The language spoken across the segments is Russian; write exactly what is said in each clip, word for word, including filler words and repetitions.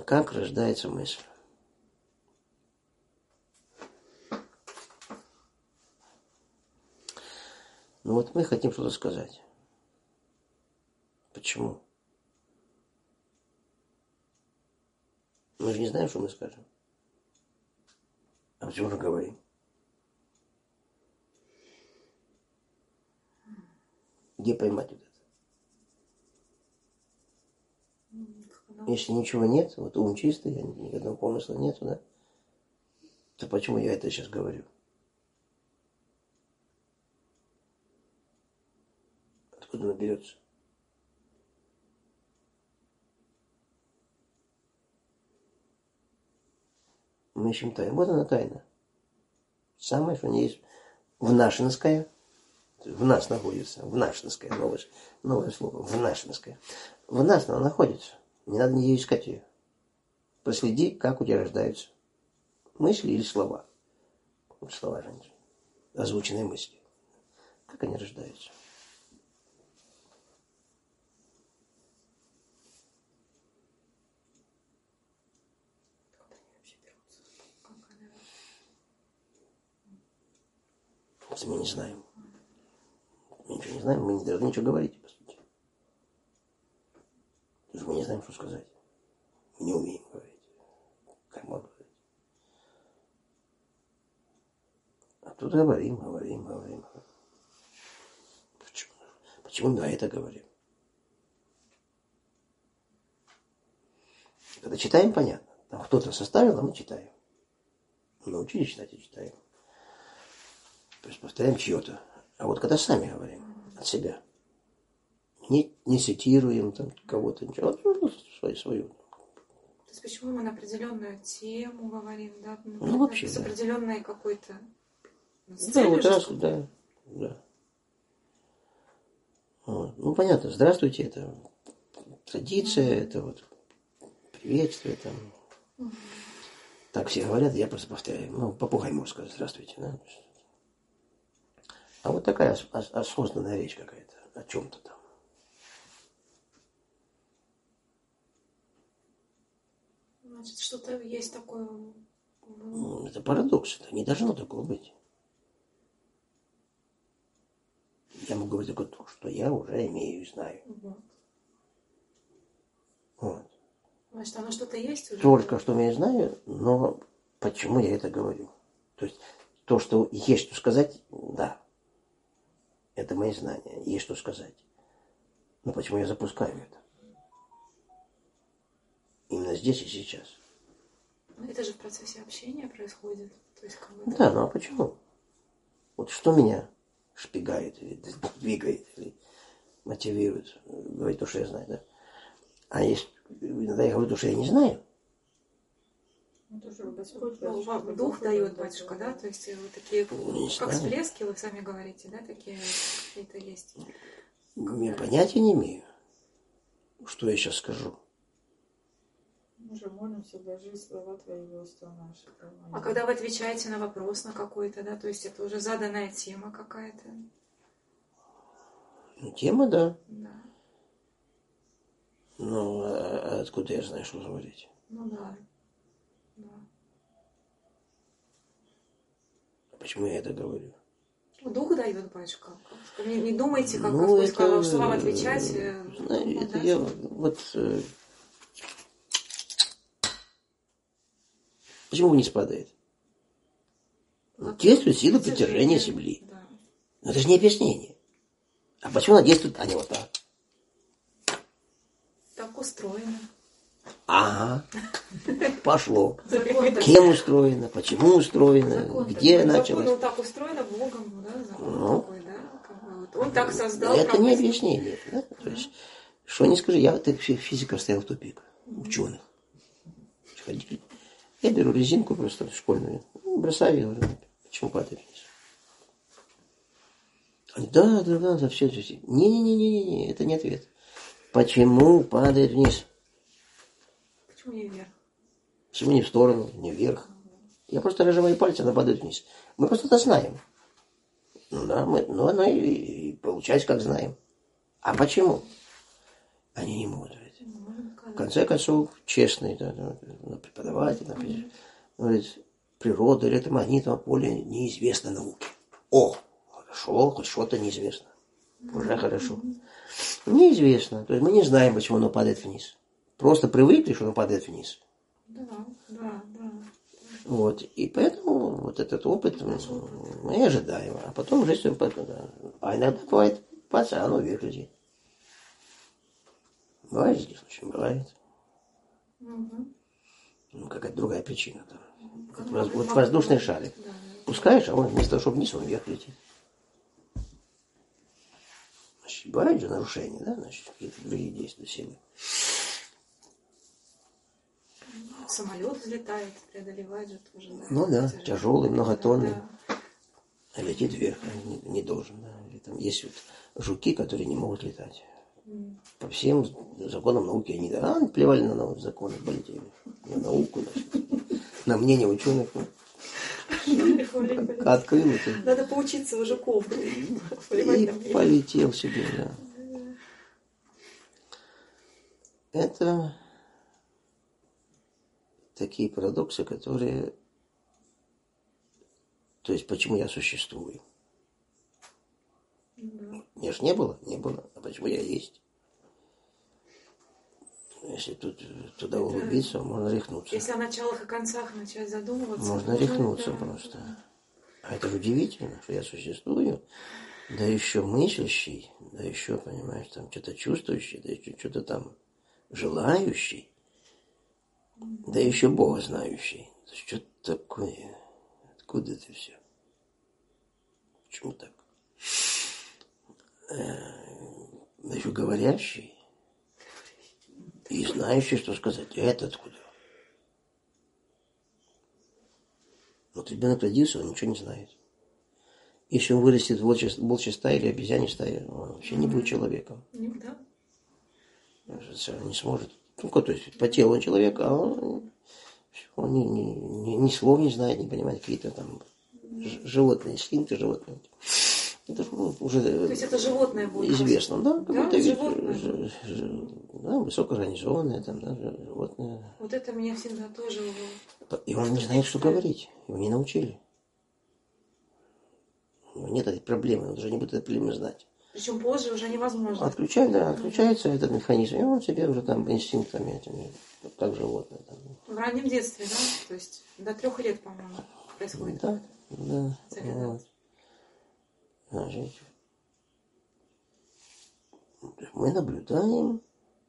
как рождается мысль? Ну вот мы хотим что-то сказать. Почему? Мы же не знаем, что мы скажем. А почему же говорим? Где поймать вот это? Если ничего нет, вот ум чистый, никакого помысла нету, да? То почему я это сейчас говорю? Откуда оно берется? Мы ищем тайну. Вот она тайна. Самое, что не есть внашинская. В нас находится. Внашинская. Новое, новое слово. Внашинская. В нас она находится. Не надо ее искать ее. Проследи, как у тебя рождаются мысли или слова. Вот слова же озвученные мысли. Как они рождаются? Если мы не знаем. Мы ничего не знаем, мы не должны ничего говорить, по сути. Потому что мы не знаем, что сказать. Мы не умеем говорить. Как можно говорить? А тут говорим, говорим, говорим. Почему? Почему мы это говорим? Когда читаем, понятно. Там кто-то составил, а мы читаем. Мы научились читать и читаем. То есть повторяем чье-то. А вот когда сами говорим от себя, не, не цитируем там кого-то, ничего, ну, свою, свою. То есть почему мы на определенную тему говорим, да? Ну, ну вообще, с да. определенной какой-то... Да, вот раз, да, да. Вот. Ну, понятно, здравствуйте, это традиция, mm-hmm. это вот приветствие там. Mm-hmm. Так все говорят, я просто повторяю. Ну, попугай может сказать здравствуйте, да? А вот такая ос- осознанная речь какая-то о чем-то там. Значит, что-то есть такое... Ну, это парадокс, это не должно такого быть. Я могу говорить только то, что я уже имею и знаю. Угу. Вот. Значит, оно что-то есть уже? Только что я знаю, но почему я это говорю? То есть то, что есть что сказать, да. Это мои знания, есть что сказать. Но почему я запускаю это? Именно здесь и сейчас. Но это же в процессе общения происходит. То есть, как бы, да, ну а почему? Вот что меня шпигает, или двигает, или мотивирует говорить то, что я знаю, да? А если иногда я говорю то, что я не знаю. Ну, вам дух дает, батюшка, да? То есть вот такие, не как знаю. всплески, вы сами говорите, да? Такие какие-то есть. Я понятия не имею, что я сейчас скажу. Мы же молимся, даже слова твои в уста наши. А когда вы отвечаете на вопрос на какой-то, да? То есть это уже заданная тема какая-то? Ну, тема, да. Да. Ну, а откуда я знаю, что говорить? Ну да. Да. Почему я это говорю? Дух дает, батюшка. Не, не думайте, как ну, Господь это, сказал, что вам отвечать. Знаете, Ну, это да? я вот... Почему вниз падает? Ну, действует сила притяжения Земли. Да. Но это же не объяснение. А почему она действует, а не вот так? Так устроено. Ага. Пошло. Кем устроено, почему устроено, Закон где такой. началось. Закон так устроено Богом, да? Закон ну, такой, да? Как бы вот он так создал. Это не объяснение. Да? То есть, что не скажи, я вот физика стоял в тупик. Ученых. Ходили. Я беру резинку просто школьную, бросаю ее, говорю, почему падает вниз? Они, да, да, да, да, все, все. Не-не-не-не-не, это не ответ. Почему падает вниз? Почему не вверх? Почему не в сторону, не вверх? Я просто разжимаю пальцы, она падает вниз. Мы просто это знаем. Ну да, мы, ну оно и, и получается, как знаем. А почему? Они не могут. конце концов, честный, да, да, преподаватель, например, говорит, природа электромагнитного поля неизвестна науке. О, хорошо, хоть что-то неизвестно. Уже хорошо. Неизвестно. То есть мы не знаем, почему оно падает вниз. Просто привыкли, что оно падает вниз. Да, да, да. Вот. И поэтому вот этот опыт мы ожидаем. А потом жизнь... А иногда бывает, паца, оно вверх летит. Бывает здесь очень бывает. Угу. Ну, какая-то другая причина. Там. Ну, Вот, воз, ну, вот ну, воздушный ну, шарик. да, да. Пускаешь, а он вместо того, чтобы вниз, он вверх летит. Значит, бывают же нарушения, да? Значит, какие-то другие действия силы. Самолет взлетает, преодолевает же тоже. Да, Ну да, это же- тяжелый, многотонный. Да, А летит вверх, а не, не должен. Да. Или там есть вот жуки, которые не могут летать. По всем законам науки они, да, а, плевали на науку, законы, полетели. На науку, значит, на мнение ученых. Ну, открыл это. Надо поучиться у жуков. И полетел себе, да. Это такие парадоксы, которые... То есть, почему я существую? Да. Меня ж не было, не было. А почему я есть? Если тут туда Это... углубиться, можно рехнуться. Если о началах и концах начать задумываться... Можно рехнуться да. просто. А это удивительно, что я существую. Да еще мыслящий, да еще, понимаешь, там что-то чувствующий, да еще что-то там желающий, да еще Бога знающий. Что такое? Откуда это все? Почему так? Да еще говорящий и знающий, что сказать. А это откуда? Вот ребенок родился, он ничего не знает. Если он вырастет в волчьей стае или обезьяне стае, он вообще не будет человеком. Да. Он не сможет. Ну, то есть по телу он человек, а он, он ни, ни, ни, ни слов не знает, не понимает какие-то там животные инстинкты, животные. Это ну, уже То есть это животное будет? известно, да? Какой-то Да, вид, животное. ж, ж, да, высокоорганизованное, там, да, животное. Вот это меня всегда тоже... И он не знает, что говорить. Его не научили. У него нет этой проблемы, он уже не будет этой проблемы знать. Причем позже уже невозможно. Отключает, да, отключается этот механизм, и он себе уже там инстинктами этими, как животное. Там. В раннем детстве, да? То есть до трех лет, по-моему, происходит. Да, да. Вот. Значит, мы наблюдаем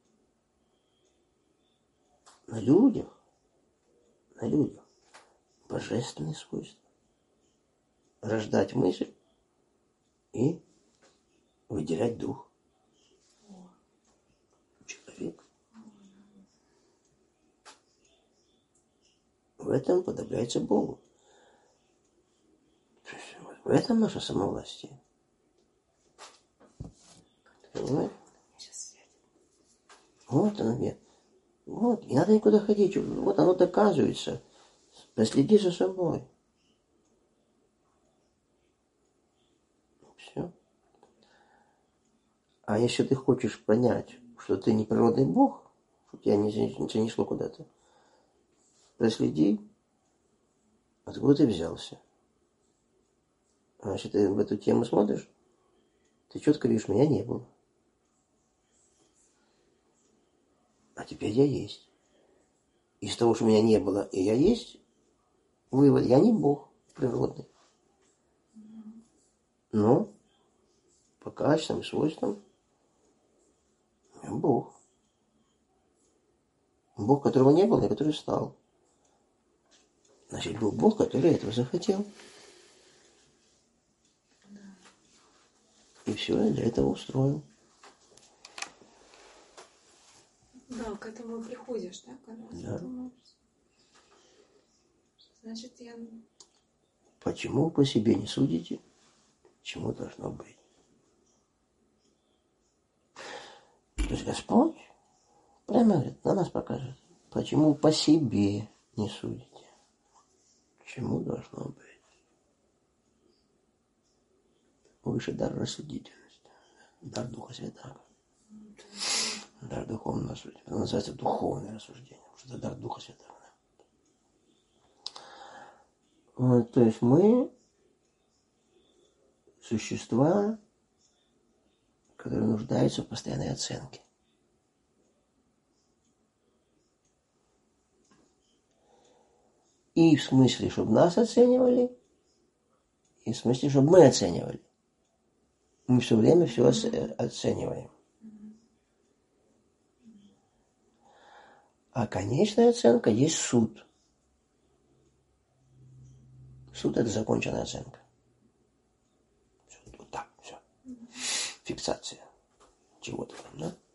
на людях, на людях божественные свойства. Рождать мысль и выделять дух. Человек. В этом подобляется Богу. В этом наше самовластие. Понимаешь? Вот оно где. Вот. Не надо никуда ходить. Вот оно доказывается. Последи за собой. Все. А если ты хочешь понять, что ты не природный Бог, что тебя не занесло куда-то, проследи, откуда ты взялся. А если ты в эту тему смотришь, ты четко видишь, меня не было. А теперь я есть. Из того, что меня не было, и я есть, вывод, я не Бог природный. Но по качествам и свойствам я Бог. Бог, которого не было, и который стал. Значит, был Бог, который этого захотел. И все, я для этого устроил. Да, к этому приходишь, да? Когда Да. думаешь. Значит, я... Почему по себе не судите? Чему должно быть? То есть Господь прямо говорит, на нас покажет. Почему по себе не судите? Чему должно быть? Выше дар рассудительности. Дар Духа Святаго. Дар духовного рассуждения. Это называется духовное рассуждение, потому что это дар Духа Святого. Вот, то есть мы существа, которые нуждаются в постоянной оценке. И в смысле, чтобы нас оценивали, и в смысле, чтобы мы оценивали. Мы все время все оцениваем. А конечная оценка есть суд. Суд – это законченная оценка. Вот так, все. Фиксация чего-то там, да?